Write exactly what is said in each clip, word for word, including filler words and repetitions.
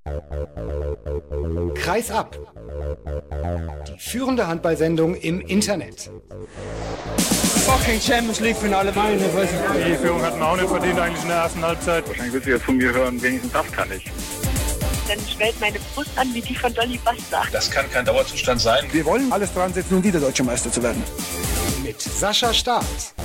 Kreis ab. Die führende Handballsendung im Internet. Fucking Champions League Finale meine. Die Führung hatten wir auch nicht verdient eigentlich in der ersten Halbzeit. Wahrscheinlich wird sie jetzt von mir hören, wenigstens das kann ich. Dann schwellt meine Brust an wie die von Dolly Buster. Das kann kein Dauerzustand sein. Wir wollen alles dran setzen, um wieder Deutscher Meister zu werden. Mit Sascha Staat.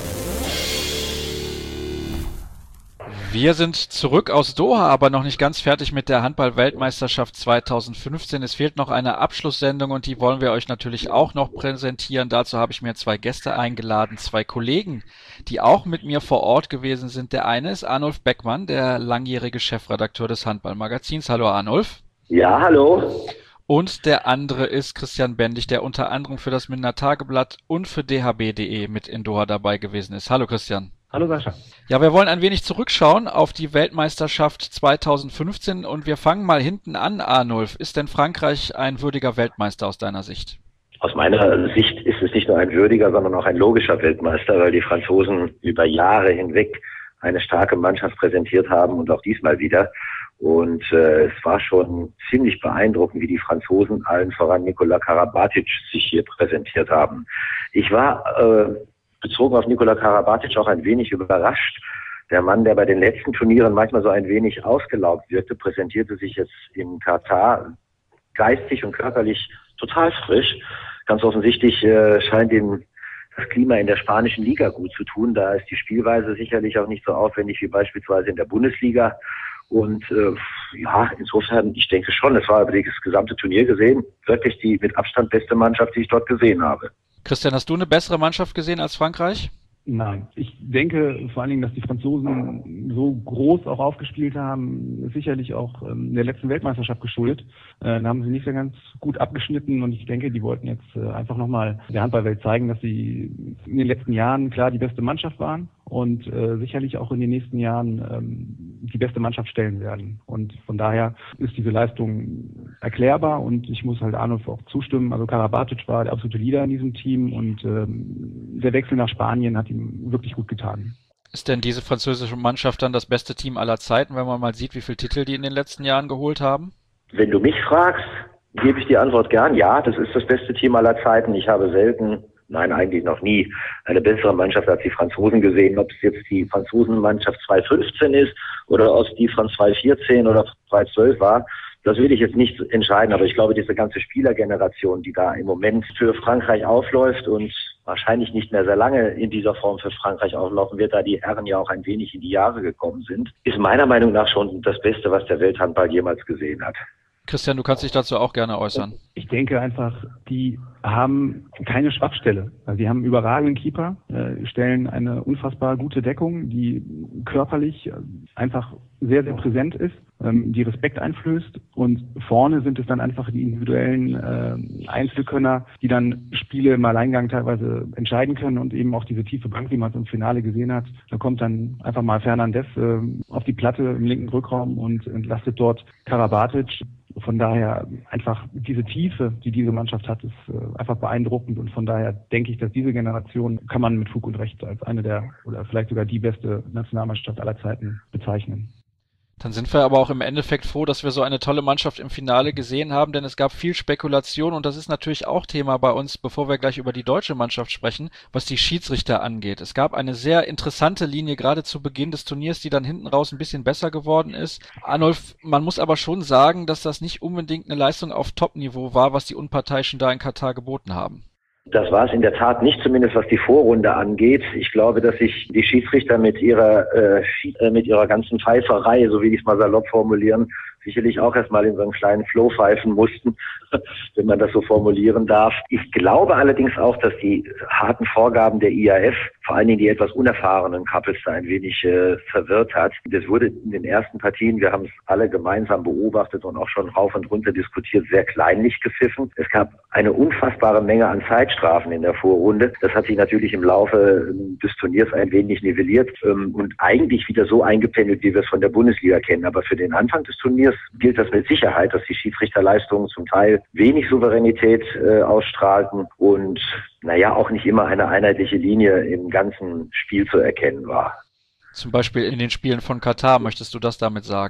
Wir sind zurück aus Doha, aber noch nicht ganz fertig mit der Handball-Weltmeisterschaft zweitausendfünfzehn. Es fehlt noch eine Abschlusssendung und die wollen wir euch natürlich auch noch präsentieren. Dazu habe ich mir zwei Gäste eingeladen, zwei Kollegen, die auch mit mir vor Ort gewesen sind. Der eine ist Arnulf Beckmann, der langjährige Chefredakteur des Handball-Magazins. Hallo Arnulf. Ja, hallo. Und der andere ist Christian Bendig, der unter anderem für das Mindener Tageblatt und für d h b punkt d e mit in Doha dabei gewesen ist. Hallo Christian. Hallo Sascha. Ja, wir wollen ein wenig zurückschauen auf die Weltmeisterschaft zweitausendfünfzehn und wir fangen mal hinten an, Arnulf. Ist denn Frankreich ein würdiger Weltmeister aus deiner Sicht? Aus meiner Sicht ist es nicht nur ein würdiger, sondern auch ein logischer Weltmeister, weil die Franzosen über Jahre hinweg eine starke Mannschaft präsentiert haben und auch diesmal wieder. Und äh, es war schon ziemlich beeindruckend, wie die Franzosen, allen voran Nikola Karabatic, sich hier präsentiert haben. Ich war äh, bezogen auf Nikola Karabatic auch ein wenig überrascht. Der Mann, der bei den letzten Turnieren manchmal so ein wenig ausgelaugt wirkte, präsentierte sich jetzt in Katar geistig und körperlich total frisch. Ganz offensichtlich äh, scheint ihm das Klima in der spanischen Liga gut zu tun. Da ist die Spielweise sicherlich auch nicht so aufwendig wie beispielsweise in der Bundesliga. Und äh, ja, insofern, ich denke schon, es war über das gesamte Turnier gesehen, wirklich die mit Abstand beste Mannschaft, die ich dort gesehen habe. Christian, hast du eine bessere Mannschaft gesehen als Frankreich? Nein, ich denke vor allen Dingen, dass die Franzosen so groß auch aufgespielt haben, ist sicherlich auch ähm, der letzten Weltmeisterschaft geschuldet. Äh, da haben sie nicht so ganz gut abgeschnitten und ich denke, die wollten jetzt äh, einfach nochmal der Handballwelt zeigen, dass sie in den letzten Jahren klar die beste Mannschaft waren und äh, sicherlich auch in den nächsten Jahren ähm, die beste Mannschaft stellen werden. Und von daher ist diese Leistung erklärbar und ich muss halt Arnulf auch zustimmen. Also Karabatic war der absolute Leader in diesem Team und ähm, der Wechsel nach Spanien hat ihm wirklich gut getan. Ist denn diese französische Mannschaft dann das beste Team aller Zeiten, wenn man mal sieht, wie viele Titel die in den letzten Jahren geholt haben? Wenn du mich fragst, gebe ich die Antwort gern. Ja, das ist das beste Team aller Zeiten. Ich habe selten, nein, eigentlich noch nie, eine bessere Mannschaft als die Franzosen gesehen. Ob es jetzt die Franzosenmannschaft zweitausendfünfzehn ist oder ob es die von zweitausendvierzehn oder zweitausendzwölf war, das will ich jetzt nicht entscheiden, aber ich glaube, diese ganze Spielergeneration, die da im Moment für Frankreich aufläuft und wahrscheinlich nicht mehr sehr lange in dieser Form für Frankreich auflaufen wird, da die Herren ja auch ein wenig in die Jahre gekommen sind, ist meiner Meinung nach schon das Beste, was der Welthandball jemals gesehen hat. Christian, du kannst dich dazu auch gerne äußern. Ich denke einfach, die haben keine Schwachstelle. Also die haben einen überragenden Keeper, äh, stellen eine unfassbar gute Deckung, die körperlich einfach sehr, sehr präsent ist, ähm, die Respekt einflößt und vorne sind es dann einfach die individuellen äh, Einzelkönner, die dann Spiele im Alleingang teilweise entscheiden können und eben auch diese tiefe Bank, wie man es im Finale gesehen hat. Da kommt dann einfach mal Fernandes äh, auf die Platte im linken Rückraum und entlastet dort Karabatic. Von daher einfach diese Tiefe, die diese Mannschaft hat, ist äh, einfach beeindruckend und von daher denke ich, dass diese Generation kann man mit Fug und Recht als eine der oder vielleicht sogar die beste Nationalmannschaft aller Zeiten bezeichnen. Dann sind wir aber auch im Endeffekt froh, dass wir so eine tolle Mannschaft im Finale gesehen haben, denn es gab viel Spekulation und das ist natürlich auch Thema bei uns, bevor wir gleich über die deutsche Mannschaft sprechen, was die Schiedsrichter angeht. Es gab eine sehr interessante Linie gerade zu Beginn des Turniers, die dann hinten raus ein bisschen besser geworden ist. Arnulf, man muss aber schon sagen, dass das nicht unbedingt eine Leistung auf Top-Niveau war, was die Unparteiischen da in Katar geboten haben. Das war es in der Tat nicht, zumindest was die Vorrunde angeht. Ich glaube, dass sich die Schiedsrichter mit ihrer äh, mit ihrer ganzen Pfeiferei, so will ich es mal salopp formulieren, sicherlich auch erstmal in so einen kleinen Flow pfeifen mussten, wenn man das so formulieren darf. Ich glaube allerdings auch, dass die harten Vorgaben der I A F, vor allen Dingen die etwas unerfahrenen Couples, da ein wenig äh, verwirrt hat. Das wurde in den ersten Partien, wir haben es alle gemeinsam beobachtet und auch schon rauf und runter diskutiert, sehr kleinlich gepfiffen. Es gab eine unfassbare Menge an Zeitstrafen in der Vorrunde. Das hat sich natürlich im Laufe des Turniers ein wenig nivelliert ähm, und eigentlich wieder so eingependelt, wie wir es von der Bundesliga kennen. Aber für den Anfang des Turniers gilt das mit Sicherheit, dass die Schiedsrichterleistungen zum Teil wenig Souveränität äh, ausstrahlten und naja, auch nicht immer eine einheitliche Linie im ganzen Spiel zu erkennen war. Zum Beispiel in den Spielen von Katar, möchtest du das damit sagen?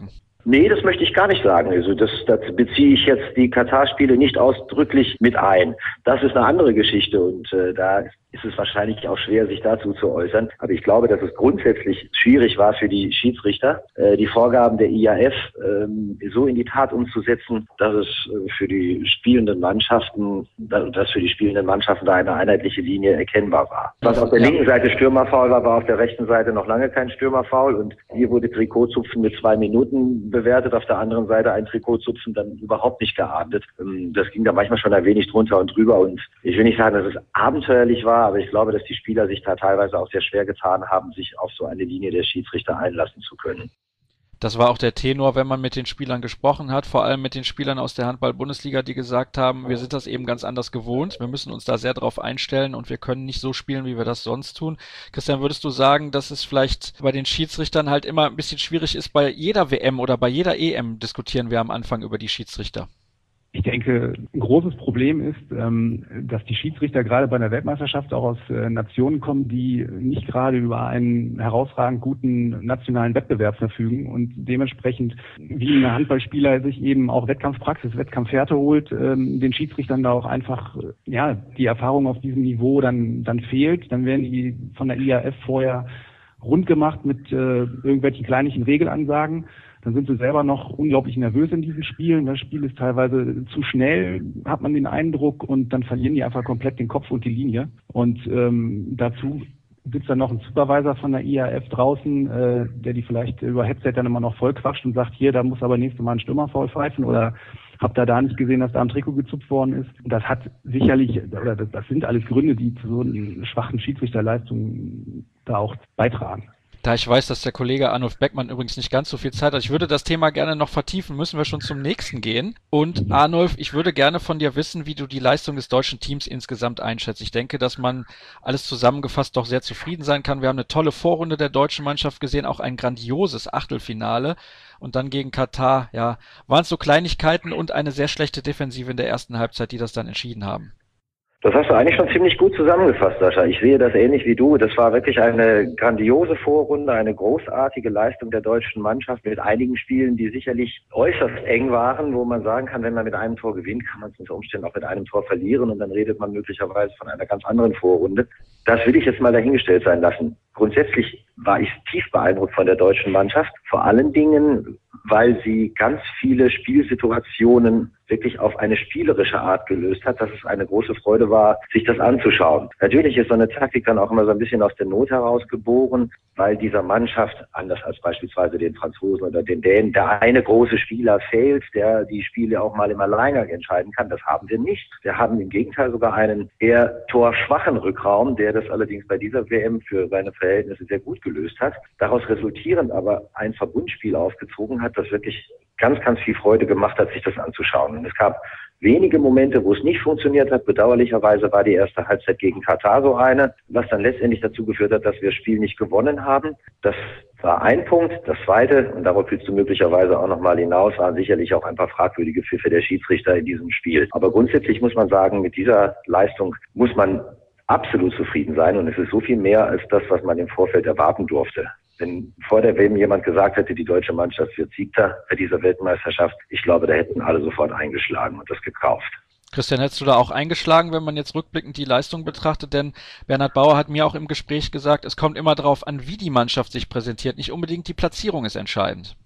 Nee, das möchte ich gar nicht sagen. Also das, das beziehe ich jetzt die Katar-Spiele nicht ausdrücklich mit ein. Das ist eine andere Geschichte und äh, da ist es wahrscheinlich auch schwer, sich dazu zu äußern. Aber ich glaube, dass es grundsätzlich schwierig war für die Schiedsrichter, äh, die Vorgaben der I A F ähm, so in die Tat umzusetzen, dass es äh, für die spielenden Mannschaften, dass für die spielenden Mannschaften da eine einheitliche Linie erkennbar war. Was auf der ja. linken Seite Stürmerfoul war, war auf der rechten Seite noch lange kein Stürmerfoul und hier wurde Trikotzupfen mit zwei Minuten bewertet, auf der anderen Seite ein Trikotzupfen dann überhaupt nicht geahndet. Ähm, das ging da manchmal schon ein wenig drunter und drüber und ich will nicht sagen, dass es abenteuerlich war, aber ich glaube, dass die Spieler sich da teilweise auch sehr schwer getan haben, sich auf so eine Linie der Schiedsrichter einlassen zu können. Das war auch der Tenor, wenn man mit den Spielern gesprochen hat, vor allem mit den Spielern aus der Handball-Bundesliga, die gesagt haben, wir sind das eben ganz anders gewohnt, wir müssen uns da sehr drauf einstellen und wir können nicht so spielen, wie wir das sonst tun. Christian, würdest du sagen, dass es vielleicht bei den Schiedsrichtern halt immer ein bisschen schwierig ist, bei jeder W M oder bei jeder E M diskutieren wir am Anfang über die Schiedsrichter? Ich denke, ein großes Problem ist, dass die Schiedsrichter gerade bei der Weltmeisterschaft auch aus Nationen kommen, die nicht gerade über einen herausragend guten nationalen Wettbewerb verfügen und dementsprechend, wie ein Handballspieler sich eben auch Wettkampfpraxis, Wettkampfhärte holt, den Schiedsrichtern da auch einfach, ja, die Erfahrung auf diesem Niveau dann, dann fehlt. Dann werden die von der I A F vorher rund gemacht mit äh, irgendwelchen kleinlichen Regelansagen. Dann sind sie selber noch unglaublich nervös in diesen Spielen. Das Spiel ist teilweise zu schnell, hat man den Eindruck, und dann verlieren die einfach komplett den Kopf und die Linie. Und ähm, dazu sitzt dann noch ein Supervisor von der I A F draußen, äh, der die vielleicht über Headset dann immer noch voll quatscht und sagt, hier, da muss aber nächstes Mal ein Stürmerfoul pfeifen, oder habt ihr da nicht gesehen, dass da am Trikot gezupft worden ist. Und das hat sicherlich, oder das, das sind alles Gründe, die zu so einer schwachen Schiedsrichterleistung da auch beitragen. Da ich weiß, dass der Kollege Arnulf Beckmann übrigens nicht ganz so viel Zeit hat, ich würde das Thema gerne noch vertiefen, müssen wir schon zum nächsten gehen. Und Arnulf, ich würde gerne von dir wissen, wie du die Leistung des deutschen Teams insgesamt einschätzt. Ich denke, dass man alles zusammengefasst doch sehr zufrieden sein kann. Wir haben eine tolle Vorrunde der deutschen Mannschaft gesehen, auch ein grandioses Achtelfinale. Und dann gegen Katar, ja, waren es so Kleinigkeiten und eine sehr schlechte Defensive in der ersten Halbzeit, die das dann entschieden haben. Das hast du eigentlich schon ziemlich gut zusammengefasst, Sascha. Ich sehe das ähnlich wie du. Das war wirklich eine grandiose Vorrunde, eine großartige Leistung der deutschen Mannschaft mit einigen Spielen, die sicherlich äußerst eng waren, wo man sagen kann, wenn man mit einem Tor gewinnt, kann man es unter Umständen auch mit einem Tor verlieren und dann redet man möglicherweise von einer ganz anderen Vorrunde. Das will ich jetzt mal dahingestellt sein lassen. Grundsätzlich war ich tief beeindruckt von der deutschen Mannschaft, vor allen Dingen, weil sie ganz viele Spielsituationen wirklich auf eine spielerische Art gelöst hat, dass es eine große Freude war, sich das anzuschauen. Natürlich ist so eine Taktik dann auch immer so ein bisschen aus der Not heraus geboren, weil dieser Mannschaft, anders als beispielsweise den Franzosen oder den Dänen, der eine große Spieler fehlt, der die Spiele auch mal im Alleingang entscheiden kann. Das haben wir nicht. Wir haben im Gegenteil sogar einen eher torschwachen Rückraum, der das allerdings bei dieser W M für seine Verhältnisse sehr gut gelöst hat. Daraus resultierend aber ein Verbundspiel aufgezogen hat, das wirklich ganz, ganz viel Freude gemacht hat, sich das anzuschauen. Und es gab wenige Momente, wo es nicht funktioniert hat. Bedauerlicherweise war die erste Halbzeit gegen Katar so eine, was dann letztendlich dazu geführt hat, dass wir das Spiel nicht gewonnen haben. Das war ein Punkt. Das zweite, und darauf willst du möglicherweise auch nochmal hinaus, waren sicherlich auch ein paar fragwürdige Pfiffe der Schiedsrichter in diesem Spiel. Aber grundsätzlich muss man sagen, mit dieser Leistung muss man absolut zufrieden sein. Und es ist so viel mehr als das, was man im Vorfeld erwarten durfte. Wenn vor der W M jemand gesagt hätte, die deutsche Mannschaft wird Siegter bei dieser Weltmeisterschaft, ich glaube, da hätten alle sofort eingeschlagen und das gekauft. Christian, hättest du da auch eingeschlagen, wenn man jetzt rückblickend die Leistung betrachtet? Denn Bernhard Bauer hat mir auch im Gespräch gesagt, es kommt immer darauf an, wie die Mannschaft sich präsentiert. Nicht unbedingt die Platzierung ist entscheidend.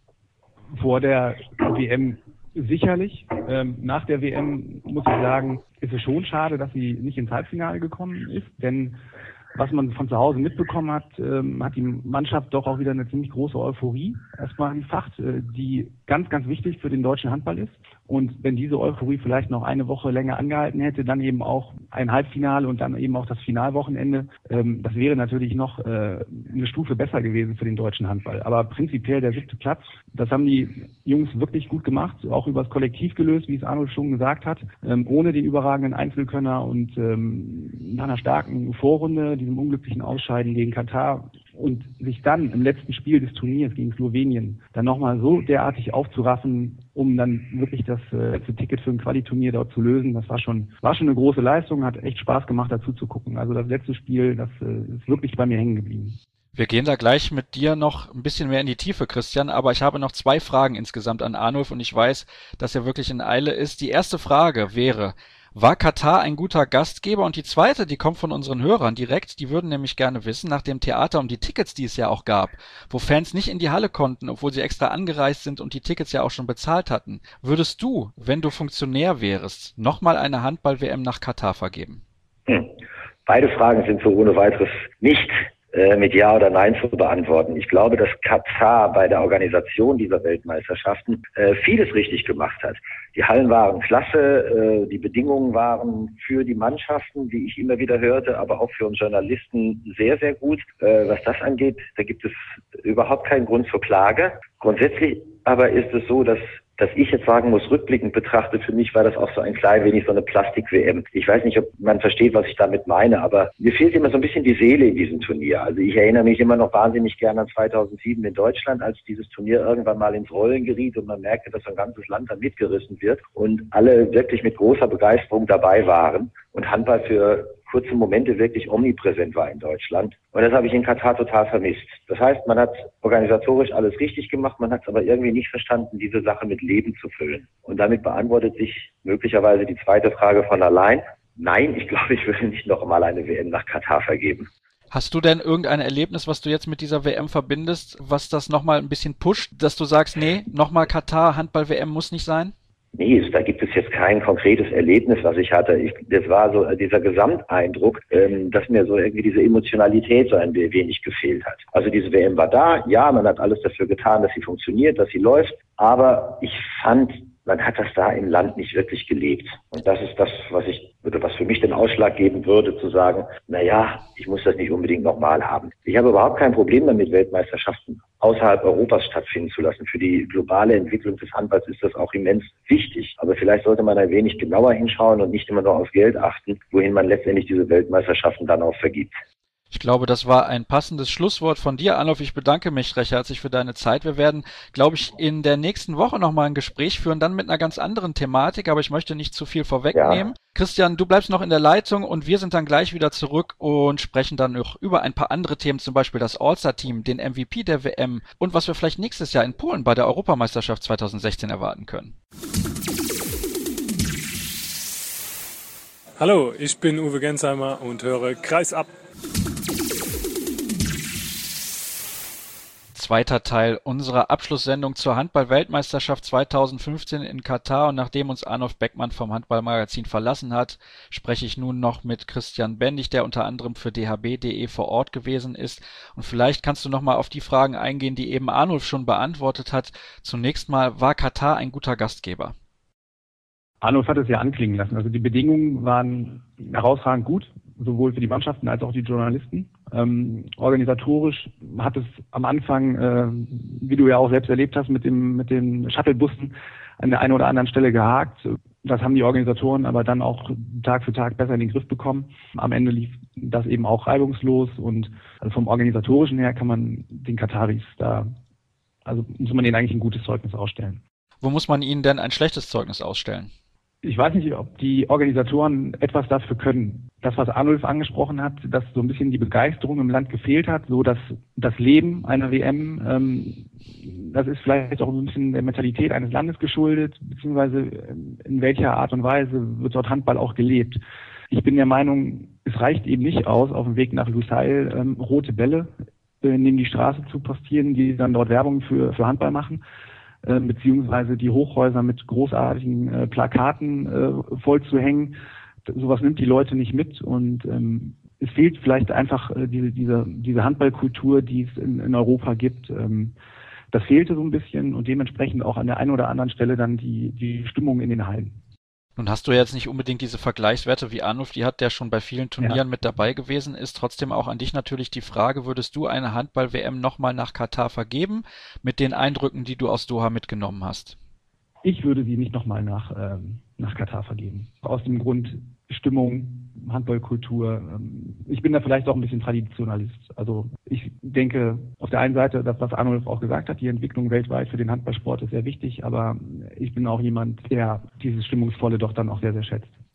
Vor der W M sicherlich. Ähm, nach der W M muss ich sagen, ist es schon schade, dass sie nicht ins Halbfinale gekommen ist, denn was man von zu Hause mitbekommen hat, ähm, hat die Mannschaft doch auch wieder eine ziemlich große Euphorie erstmal entfacht, äh, die ganz, ganz wichtig für den deutschen Handball ist. Und wenn diese Euphorie vielleicht noch eine Woche länger angehalten hätte, dann eben auch ein Halbfinale und dann eben auch das Finalwochenende, ähm, das wäre natürlich noch äh, eine Stufe besser gewesen für den deutschen Handball. Aber prinzipiell der siebte Platz, das haben die Jungs wirklich gut gemacht, auch übers Kollektiv gelöst, wie es Arnold schon gesagt hat, ähm, ohne den überragenden Einzelkönner und ähm, nach einer starken Vorrunde, diesem unglücklichen Ausscheiden gegen Katar, und sich dann im letzten Spiel des Turniers gegen Slowenien dann nochmal so derartig aufzuraffen, um dann wirklich das äh, letzte Ticket für ein Quali-Turnier dort zu lösen, das war schon war schon eine große Leistung, hat echt Spaß gemacht dazu zu gucken. Also das letzte Spiel, das äh, ist wirklich bei mir hängen geblieben. Wir gehen da gleich mit dir noch ein bisschen mehr in die Tiefe, Christian, aber ich habe noch zwei Fragen insgesamt an Arnulf und ich weiß, dass er wirklich in Eile ist. Die erste Frage wäre, war Katar ein guter Gastgeber? Und die zweite, die kommt von unseren Hörern direkt, die würden nämlich gerne wissen, nach dem Theater um die Tickets, die es ja auch gab, wo Fans nicht in die Halle konnten, obwohl sie extra angereist sind und die Tickets ja auch schon bezahlt hatten, würdest du, wenn du Funktionär wärst, nochmal eine Handball-W M nach Katar vergeben? Hm. Beide Fragen sind so ohne weiteres nicht mit Ja oder Nein zu beantworten. Ich glaube, dass Katar bei der Organisation dieser Weltmeisterschaften äh, vieles richtig gemacht hat. Die Hallen waren klasse, äh, die Bedingungen waren für die Mannschaften, wie ich immer wieder hörte, aber auch für uns Journalisten sehr, sehr gut. Äh, was das angeht, da gibt es überhaupt keinen Grund zur Klage. Grundsätzlich aber ist es so, dass dass ich jetzt sagen muss, rückblickend betrachtet, für mich war das auch so ein klein wenig so eine Plastik-W M. Ich weiß nicht, ob man versteht, was ich damit meine, aber mir fehlt immer so ein bisschen die Seele in diesem Turnier. Also ich erinnere mich immer noch wahnsinnig gerne an zweitausendsieben in Deutschland, als dieses Turnier irgendwann mal ins Rollen geriet und man merkte, dass ein ganzes Land dann mitgerissen wird und alle wirklich mit großer Begeisterung dabei waren und Handball für kurze Momente wirklich omnipräsent war in Deutschland. Und das habe ich in Katar total vermisst. Das heißt, man hat organisatorisch alles richtig gemacht, man hat es aber irgendwie nicht verstanden, diese Sache mit Leben zu füllen. Und damit beantwortet sich möglicherweise die zweite Frage von allein. Nein, ich glaube, ich würde nicht noch mal eine W M nach Katar vergeben. Hast du denn irgendein Erlebnis, was du jetzt mit dieser W M verbindest, was das nochmal ein bisschen pusht, dass du sagst, nee, nochmal Katar, Handball-W M muss nicht sein? Nee, da gibt es jetzt kein konkretes Erlebnis, was ich hatte. Ich, das war so dieser Gesamteindruck, ähm, dass mir so irgendwie diese Emotionalität so ein wenig gefehlt hat. Also diese W M war da, ja, man hat alles dafür getan, dass sie funktioniert, dass sie läuft, aber ich fand, man hat das da im Land nicht wirklich gelebt. Und das ist das, was ich, oder was für mich den Ausschlag geben würde, zu sagen, na ja, ich muss das nicht unbedingt nochmal haben. Ich habe überhaupt kein Problem damit, Weltmeisterschaften außerhalb Europas stattfinden zu lassen. Für die globale Entwicklung des Handballs ist das auch immens wichtig. Aber vielleicht sollte man ein wenig genauer hinschauen und nicht immer nur auf Geld achten, wohin man letztendlich diese Weltmeisterschaften dann auch vergibt. Ich glaube, das war ein passendes Schlusswort von dir, Arnulf. Ich bedanke mich recht herzlich für deine Zeit. Wir werden, glaube ich, in der nächsten Woche nochmal ein Gespräch führen, dann mit einer ganz anderen Thematik, aber ich möchte nicht zu viel vorwegnehmen. Ja. Christian, du bleibst noch in der Leitung und wir sind dann gleich wieder zurück und sprechen dann noch über ein paar andere Themen, zum Beispiel das All-Star-Team, den M V P der W M und was wir vielleicht nächstes Jahr in Polen bei der Europameisterschaft zweitausendsechzehn erwarten können. Hallo, ich bin Uwe Gensheimer und höre Kreis ab. Zweiter Teil unserer Abschlusssendung zur Handball-Weltmeisterschaft zweitausendfünfzehn in Katar und nachdem uns Arnulf Beckmann vom Handballmagazin verlassen hat, spreche ich nun noch mit Christian Bendig, der unter anderem für d h b punkt d e vor Ort gewesen ist und vielleicht kannst du nochmal auf die Fragen eingehen, die eben Arnulf schon beantwortet hat. Zunächst mal, war Katar ein guter Gastgeber? Arnulf hat es ja anklingen lassen. Also die Bedingungen waren herausragend gut, sowohl für die Mannschaften als auch die Journalisten. Ähm, organisatorisch hat es am Anfang, äh, wie du ja auch selbst erlebt hast, mit dem mit den Shuttlebussen an der einen oder anderen Stelle gehakt. Das haben die Organisatoren aber dann auch Tag für Tag besser in den Griff bekommen. Am Ende lief das eben auch reibungslos und also vom Organisatorischen her kann man den Kataris da, also muss man denen eigentlich ein gutes Zeugnis ausstellen. Wo muss man ihnen denn ein schlechtes Zeugnis ausstellen? Ich weiß nicht, ob die Organisatoren etwas dafür können. Das, was Arnulf angesprochen hat, dass so ein bisschen die Begeisterung im Land gefehlt hat, so dass das Leben einer W M, ähm, das ist vielleicht auch ein bisschen der Mentalität eines Landes geschuldet, beziehungsweise in welcher Art und Weise wird dort Handball auch gelebt. Ich bin der Meinung, es reicht eben nicht aus, auf dem Weg nach Lusail ähm, rote Bälle äh, neben die Straße zu postieren, die dann dort Werbung für, für Handball machen. Äh, beziehungsweise die Hochhäuser mit großartigen äh, Plakaten äh, voll zu hängen. Sowas nimmt die Leute nicht mit und ähm, es fehlt vielleicht einfach äh, diese, diese, diese Handballkultur, die es in, in Europa gibt. Ähm, das fehlte so ein bisschen und dementsprechend auch an der einen oder anderen Stelle dann die, die Stimmung in den Hallen. Nun hast du jetzt nicht unbedingt diese Vergleichswerte wie Arnulf, die hat der schon bei vielen Turnieren ja. mit dabei gewesen ist. Trotzdem auch an dich natürlich die Frage, würdest du eine Handball-W M nochmal nach Katar vergeben, mit den Eindrücken, die du aus Doha mitgenommen hast? Ich würde sie nicht nochmal nach, ähm, nach Katar vergeben. Aus dem Grund Stimmung, Handballkultur. Ähm, ich bin da vielleicht auch ein bisschen Traditionalist. Also ich denke auf der einen Seite, das, was Arnulf auch gesagt hat, die Entwicklung weltweit für den Handballsport ist sehr wichtig, aber ich bin auch jemand, der dieses Stimmungsvolle doch dann auch sehr, sehr schätzt.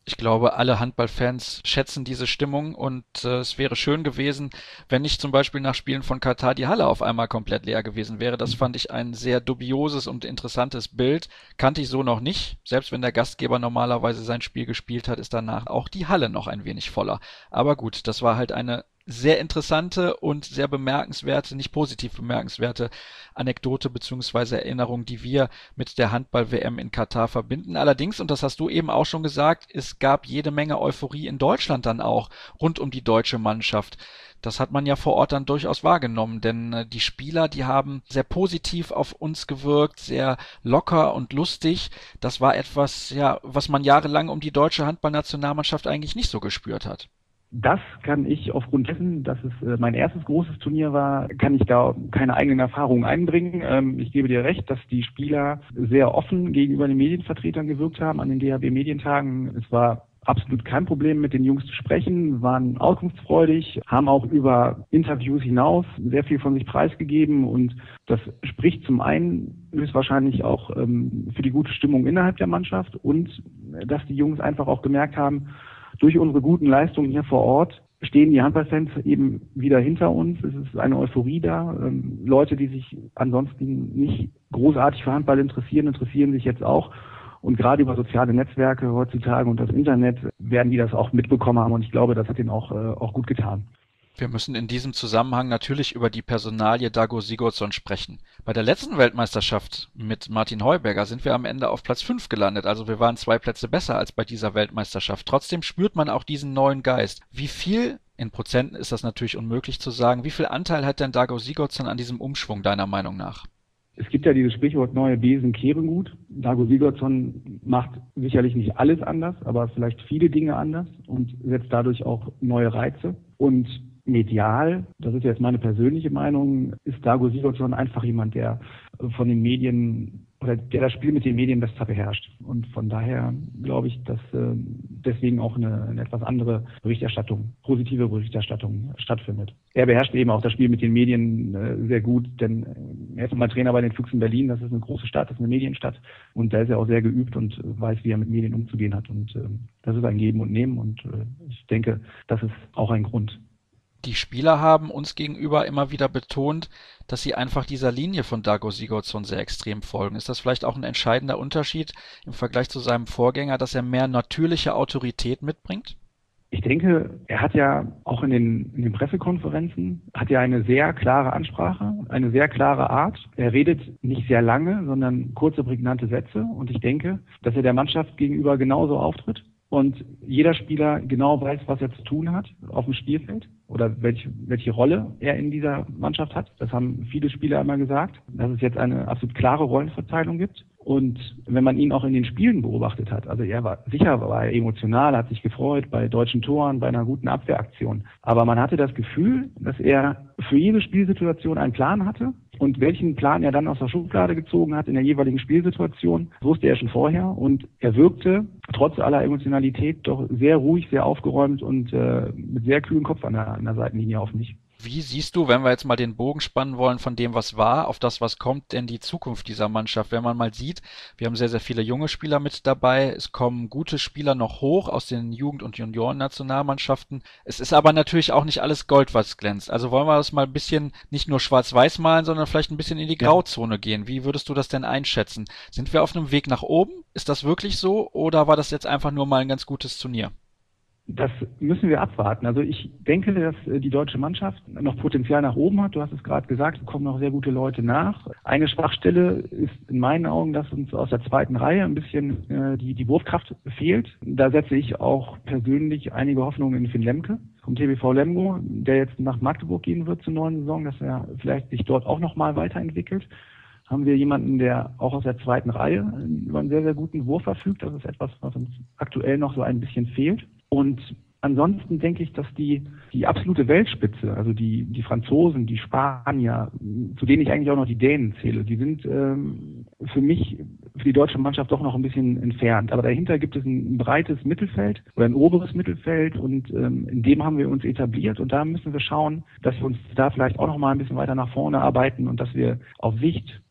Ich glaube, alle Handballfans schätzen diese Stimmung und äh, es wäre schön gewesen, wenn nicht zum Beispiel nach Spielen von Katar die Halle auf einmal komplett leer gewesen wäre. Das fand ich ein sehr dubioses und interessantes Bild. Kannte ich so noch nicht. Selbst wenn der Gastgeber normalerweise sein Spiel gespielt hat, ist danach auch die Halle noch ein wenig voller. Aber gut, das war halt eine sehr interessante und sehr bemerkenswerte, nicht positiv bemerkenswerte Anekdote bzw. Erinnerung, die wir mit der Handball-W M in Katar verbinden. Allerdings, und das hast du eben auch schon gesagt, es gab jede Menge Euphorie in Deutschland dann auch rund um die deutsche Mannschaft. Das hat man ja vor Ort dann durchaus wahrgenommen, denn äh, die Spieler, die haben sehr positiv auf uns gewirkt, sehr locker und lustig. Das war etwas, ja, was man jahrelang um die deutsche Handballnationalmannschaft eigentlich nicht so gespürt hat. Das kann ich aufgrund dessen, dass es äh, mein erstes großes Turnier war, kann ich da keine eigenen Erfahrungen einbringen. Ähm, ich gebe dir recht, dass die Spieler sehr offen gegenüber den Medienvertretern gewirkt haben an den D H B-Medientagen. Es war absolut kein Problem, mit den Jungs zu sprechen, waren auskunftsfreudig, haben auch über Interviews hinaus sehr viel von sich preisgegeben und das spricht zum einen höchstwahrscheinlich auch ähm, für die gute Stimmung innerhalb der Mannschaft und äh, dass die Jungs einfach auch gemerkt haben, durch unsere guten Leistungen hier vor Ort stehen die Handballfans eben wieder hinter uns. Es ist eine Euphorie da. Ähm, Leute, die sich ansonsten nicht großartig für Handball interessieren, interessieren sich jetzt auch. Und gerade über soziale Netzwerke heutzutage und das Internet werden die das auch mitbekommen haben. Und ich glaube, das hat ihnen auch, äh, auch gut getan. Wir müssen in diesem Zusammenhang natürlich über die Personalie Dago Sigurdsson sprechen. Bei der letzten Weltmeisterschaft mit Martin Heuberger sind wir am Ende auf Platz fünf gelandet, also wir waren zwei Plätze besser als bei dieser Weltmeisterschaft. Trotzdem spürt man auch diesen neuen Geist. Wie viel, in Prozenten ist das natürlich unmöglich zu sagen, wie viel Anteil hat denn Dago Sigurdsson an diesem Umschwung deiner Meinung nach? Es gibt ja dieses Sprichwort, neue Besen kehren gut. Dago Sigurdsson macht sicherlich nicht alles anders, aber vielleicht viele Dinge anders und setzt dadurch auch neue Reize. Und medial, das ist jetzt meine persönliche Meinung, ist Dago Sigurdsson einfach jemand, der von den Medien oder der das Spiel mit den Medien besser beherrscht. Und von daher glaube ich, dass äh, deswegen auch eine, eine etwas andere Berichterstattung, positive Berichterstattung stattfindet. Er beherrscht eben auch das Spiel mit den Medien äh, sehr gut, denn er ist mal Trainer bei den Füchsen Berlin, das ist eine große Stadt, das ist eine Medienstadt und da ist er auch sehr geübt und weiß, wie er mit Medien umzugehen hat. Und äh, das ist ein Geben und Nehmen und äh, ich denke, das ist auch ein Grund. Die Spieler haben uns gegenüber immer wieder betont, dass sie einfach dieser Linie von Dago Sigurdsson sehr extrem folgen. Ist das vielleicht auch ein entscheidender Unterschied im Vergleich zu seinem Vorgänger, dass er mehr natürliche Autorität mitbringt? Ich denke, er hat ja auch in den, in den Pressekonferenzen, hat ja eine sehr klare Ansprache, eine sehr klare Art. Er redet nicht sehr lange, sondern kurze, prägnante Sätze. Und ich denke, dass er der Mannschaft gegenüber genauso auftritt. Und jeder Spieler genau weiß, was er zu tun hat auf dem Spielfeld oder welche, welche Rolle er in dieser Mannschaft hat. Das haben viele Spieler einmal gesagt, dass es jetzt eine absolut klare Rollenverteilung gibt. Und wenn man ihn auch in den Spielen beobachtet hat, also er war sicher, war er emotional, hat sich gefreut bei deutschen Toren, bei einer guten Abwehraktion. Aber man hatte das Gefühl, dass er für jede Spielsituation einen Plan hatte. Und welchen Plan er dann aus der Schublade gezogen hat in der jeweiligen Spielsituation, wusste er schon vorher. Und er wirkte trotz aller Emotionalität doch sehr ruhig, sehr aufgeräumt und äh, mit sehr kühlem Kopf an der, an der Seitenlinie auf mich. Wie siehst du, wenn wir jetzt mal den Bogen spannen wollen von dem, was war, auf das, was kommt, denn die Zukunft dieser Mannschaft? Wenn man mal sieht, wir haben sehr, sehr viele junge Spieler mit dabei. Es kommen gute Spieler noch hoch aus den Jugend- und Junioren-Nationalmannschaften. Es ist aber natürlich auch nicht alles Gold, was glänzt. Also wollen wir das mal ein bisschen nicht nur schwarz-weiß malen, sondern vielleicht ein bisschen in die Grauzone gehen. Wie würdest du das denn einschätzen? Sind wir auf einem Weg nach oben? Ist das wirklich so? Oder war das jetzt einfach nur mal ein ganz gutes Turnier? Das müssen wir abwarten. Also ich denke, dass die deutsche Mannschaft noch Potenzial nach oben hat. Du hast es gerade gesagt, es kommen noch sehr gute Leute nach. Eine Schwachstelle ist in meinen Augen, dass uns aus der zweiten Reihe ein bisschen äh, die, die Wurfkraft fehlt. Da setze ich auch persönlich einige Hoffnungen in Finn Lemke vom T B V Lemgo, der jetzt nach Magdeburg gehen wird zur neuen Saison, dass er vielleicht sich dort auch nochmal weiterentwickelt. Haben wir jemanden, der auch aus der zweiten Reihe über einen sehr, sehr guten Wurf verfügt. Das ist etwas, was uns aktuell noch so ein bisschen fehlt. Und ansonsten denke ich, dass die die absolute Weltspitze, also die die Franzosen, die Spanier, zu denen ich eigentlich auch noch die Dänen zähle, die sind ähm, für mich, für die deutsche Mannschaft doch noch ein bisschen entfernt. Aber dahinter gibt es ein, ein breites Mittelfeld oder ein oberes Mittelfeld und ähm, in dem haben wir uns etabliert und da müssen wir schauen, dass wir uns da vielleicht auch noch mal ein bisschen weiter nach vorne arbeiten und dass wir auf Sicht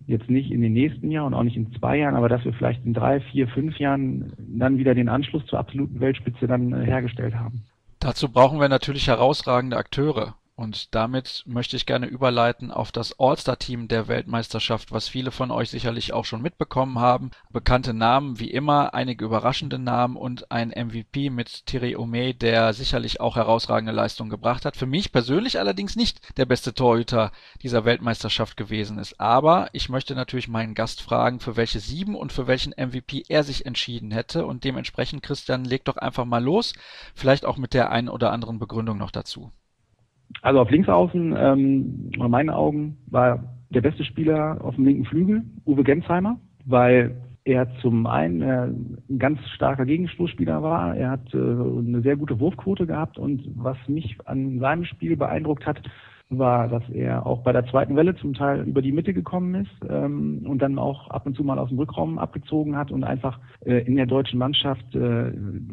Jetzt nicht in den nächsten Jahren und auch nicht in zwei Jahren, aber dass wir vielleicht in drei, vier, fünf Jahren dann wieder den Anschluss zur absoluten Weltspitze dann äh, hergestellt haben. Dazu brauchen wir natürlich herausragende Akteure. Und damit möchte ich gerne überleiten auf das All-Star-Team der Weltmeisterschaft, was viele von euch sicherlich auch schon mitbekommen haben. Bekannte Namen wie immer, einige überraschende Namen und ein M V P mit Thierry Homey, der sicherlich auch herausragende Leistungen gebracht hat. Für mich persönlich allerdings nicht der beste Torhüter dieser Weltmeisterschaft gewesen ist. Aber ich möchte natürlich meinen Gast fragen, für welche sieben und für welchen M V P er sich entschieden hätte. Und dementsprechend, Christian, leg doch einfach mal los. Vielleicht auch mit der einen oder anderen Begründung noch dazu. Also auf Linksaußen, ähm, in meinen Augen, war der beste Spieler auf dem linken Flügel Uwe Gensheimer, weil er zum einen äh, ein ganz starker Gegenstoßspieler war. Er hat äh, eine sehr gute Wurfquote gehabt und was mich an seinem Spiel beeindruckt hat, war, dass er auch bei der zweiten Welle zum Teil über die Mitte gekommen ist ähm, und dann auch ab und zu mal aus dem Rückraum abgezogen hat und einfach äh, in der deutschen Mannschaft, äh,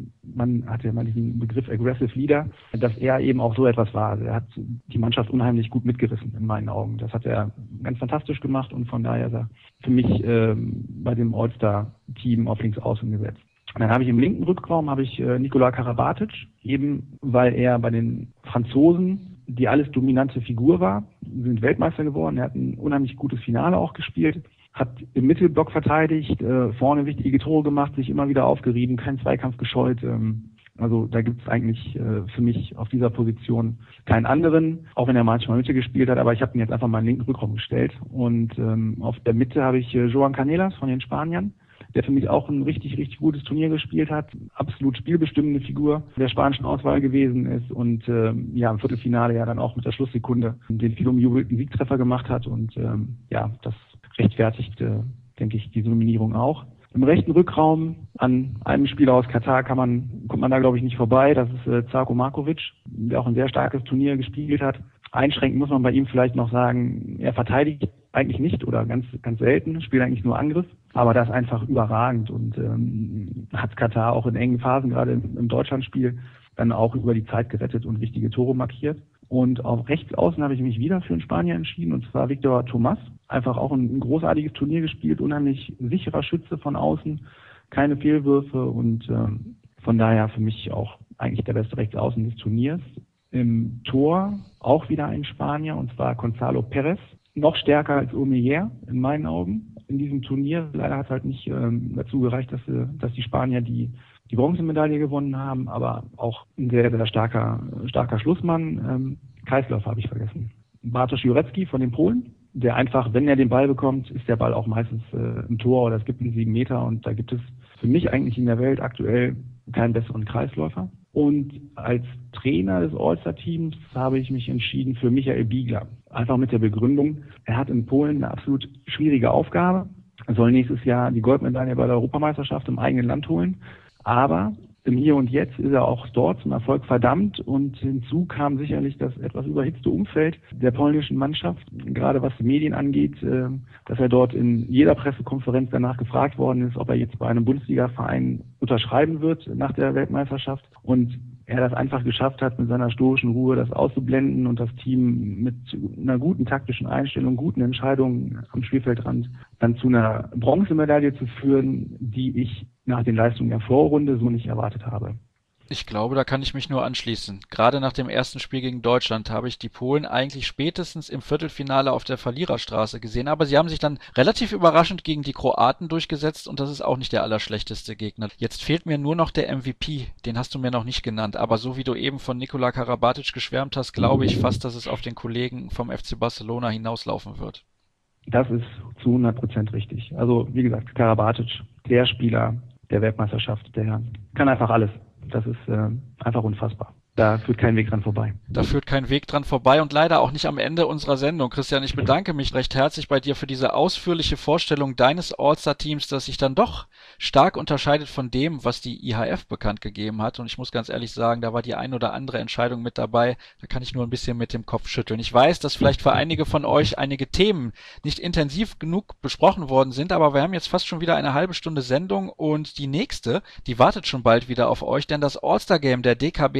man hat ja mal diesen Begriff Aggressive Leader, dass er eben auch so etwas war. Also er hat die Mannschaft unheimlich gut mitgerissen in meinen Augen. Das hat er ganz fantastisch gemacht und von daher ist er für mich äh, bei dem All-Star-Team auf links außen gesetzt. Und dann habe ich im linken Rückraum habe ich äh, Nikola Karabatic, eben weil er bei den Franzosen die alles dominante Figur war, sind Weltmeister geworden. Er hat ein unheimlich gutes Finale auch gespielt, hat im Mittelblock verteidigt, äh, vorne wichtige Tore gemacht, sich immer wieder aufgerieben, keinen Zweikampf gescheut. Ähm, also da gibt es eigentlich äh, für mich auf dieser Position keinen anderen, auch wenn er manchmal Mitte gespielt hat, aber ich habe ihn jetzt einfach mal in den linken Rückraum gestellt. Und ähm, auf der Mitte habe ich äh, Joan Canelas von den Spaniern, der für mich auch ein richtig, richtig gutes Turnier gespielt hat. Absolut spielbestimmende Figur der spanischen Auswahl gewesen ist und ähm, ja im Viertelfinale ja dann auch mit der Schlusssekunde den viel umjubelten Siegtreffer gemacht hat. Und ähm, ja, das rechtfertigt, äh, denke ich, diese Nominierung auch. Im rechten Rückraum an einem Spieler aus Katar kann man, kommt man da glaube ich nicht vorbei. Das ist äh, Zarko Markovic, der auch ein sehr starkes Turnier gespielt hat. Einschränken muss man bei ihm vielleicht noch sagen, er verteidigt eigentlich nicht oder ganz ganz selten, spielt eigentlich nur Angriff, aber das ist einfach überragend und ähm, hat Katar auch in engen Phasen, gerade im, im Deutschlandspiel, dann auch über die Zeit gerettet und wichtige Tore markiert. Und auf rechts außen habe ich mich wieder für einen Spanier entschieden, und zwar Victor Tomás. Einfach auch ein, ein großartiges Turnier gespielt, unheimlich sicherer Schütze von außen, keine Fehlwürfe und ähm, von daher für mich auch eigentlich der beste Rechtsaußen des Turniers. Im Tor auch wieder ein Spanier, und zwar Gonzalo Pérez. Noch stärker als Omeyer in meinen Augen in diesem Turnier. Leider hat es halt nicht ähm, dazu gereicht, dass, äh, dass die Spanier die, die Bronzemedaille gewonnen haben, aber auch ein sehr, sehr starker, starker Schlussmann. Ähm, Kreisläufer habe ich vergessen. Bartosz Jurecki von den Polen, der einfach, wenn er den Ball bekommt, ist der Ball auch meistens äh, im Tor oder es gibt einen sieben Meter und da gibt es für mich eigentlich in der Welt aktuell keinen besseren Kreisläufer. Und als Trainer des All-Star-Teams habe ich mich entschieden für Michael Biegler. Einfach mit der Begründung, er hat in Polen eine absolut schwierige Aufgabe. Er soll nächstes Jahr die Goldmedaille bei der Europameisterschaft im eigenen Land holen. Aber im Hier und Jetzt ist er auch dort zum Erfolg verdammt. Und hinzu kam sicherlich das etwas überhitzte Umfeld der polnischen Mannschaft, gerade was die Medien angeht, dass er dort in jeder Pressekonferenz danach gefragt worden ist, ob er jetzt bei einem Bundesliga-Verein unterschreiben wird nach der Weltmeisterschaft. Und er das einfach geschafft hat, mit seiner stoischen Ruhe das auszublenden und das Team mit einer guten taktischen Einstellung, guten Entscheidungen am Spielfeldrand dann zu einer Bronzemedaille zu führen, die ich nach den Leistungen der Vorrunde so nicht erwartet habe. Ich glaube, da kann ich mich nur anschließen. Gerade nach dem ersten Spiel gegen Deutschland habe ich die Polen eigentlich spätestens im Viertelfinale auf der Verliererstraße gesehen, aber sie haben sich dann relativ überraschend gegen die Kroaten durchgesetzt und das ist auch nicht der allerschlechteste Gegner. Jetzt fehlt mir nur noch der M V P, den hast du mir noch nicht genannt, aber so wie du eben von Nikola Karabatic geschwärmt hast, glaube ich fast, dass es auf den Kollegen vom F C Barcelona hinauslaufen wird. Das ist zu hundert Prozent richtig. Also wie gesagt, Karabatic, der Spieler der Weltmeisterschaft, der kann einfach alles. Das ist äh, einfach unfassbar. Da führt kein Weg dran vorbei. Da führt kein Weg dran vorbei und leider auch nicht am Ende unserer Sendung. Christian, ich bedanke mich recht herzlich bei dir für diese ausführliche Vorstellung deines All-Star-Teams, das sich dann doch stark unterscheidet von dem, was die I H F bekannt gegeben hat. Und ich muss ganz ehrlich sagen, da war die ein oder andere Entscheidung mit dabei. Da kann ich nur ein bisschen mit dem Kopf schütteln. Ich weiß, dass vielleicht für einige von euch einige Themen nicht intensiv genug besprochen worden sind, aber wir haben jetzt fast schon wieder eine halbe Stunde Sendung und die nächste, die wartet schon bald wieder auf euch, denn das All-Star-Game der D K B Handball Bundesliga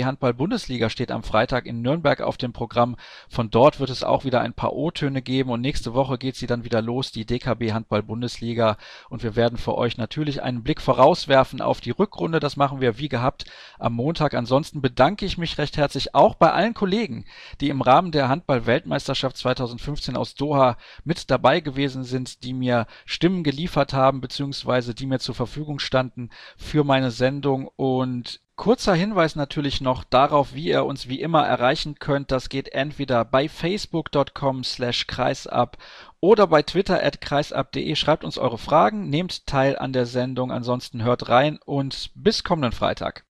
Handball-Bundesliga steht am Freitag in Nürnberg auf dem Programm. Von dort wird es auch wieder ein paar O-Töne geben und nächste Woche geht sie dann wieder los, die D K B Handball-Bundesliga. Und wir werden für euch natürlich einen Blick vorauswerfen auf die Rückrunde. Das machen wir wie gehabt am Montag. Ansonsten bedanke ich mich recht herzlich auch bei allen Kollegen, die im Rahmen der Handball-Weltmeisterschaft zweitausendfünfzehn aus Doha mit dabei gewesen sind, die mir Stimmen geliefert haben, beziehungsweise die mir zur Verfügung standen für meine Sendung. Und kurzer Hinweis natürlich noch darauf, wie ihr uns wie immer erreichen könnt. Das geht entweder bei facebook punkt com slash kreisab oder bei Twitter at kreisab punkt de. Schreibt uns eure Fragen, nehmt teil an der Sendung, ansonsten hört rein und bis kommenden Freitag.